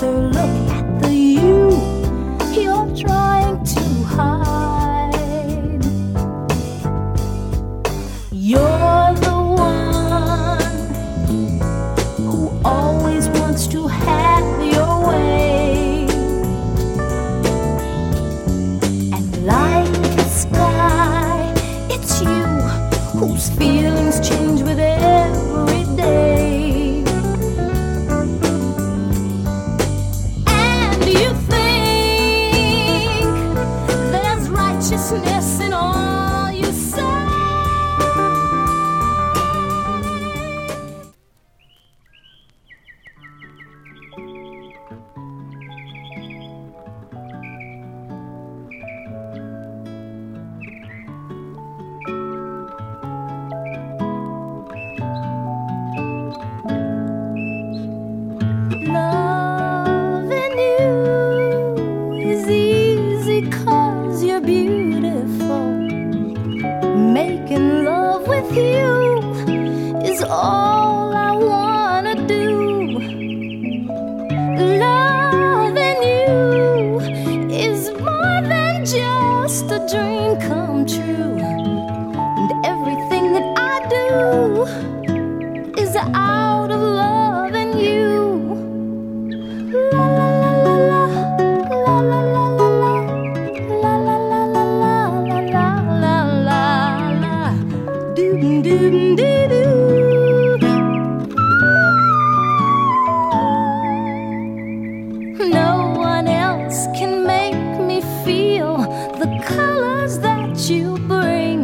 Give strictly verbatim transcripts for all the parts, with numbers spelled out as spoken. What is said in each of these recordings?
closer look at the you you're trying to hide. You're the one who always wants to have your way, and like the sky, it's you whose feelings change with every day. And you think there's righteousness in all you say. Loving you is easy 'cause you're beautiful. Making love with you is all I wanna do. Loving you is more than just a dream come true. And everything that I do is out of loving you. La la la la la la la la la la la la la la la la la doo doo doo doo. No one else can make me feel the colors that you bring.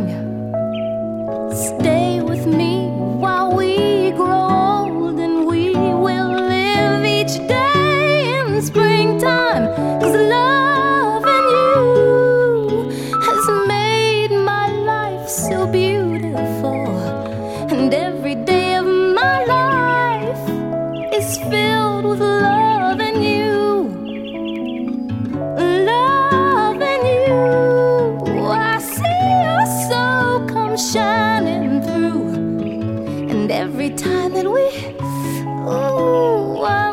Stay with me while we grow old, and we will live each day in springtime. 'Cause loving you has made my life so beautiful, and every day of my life is filled with loving you. Loving you, I see your soul come shining through, and every time that we, ooh, I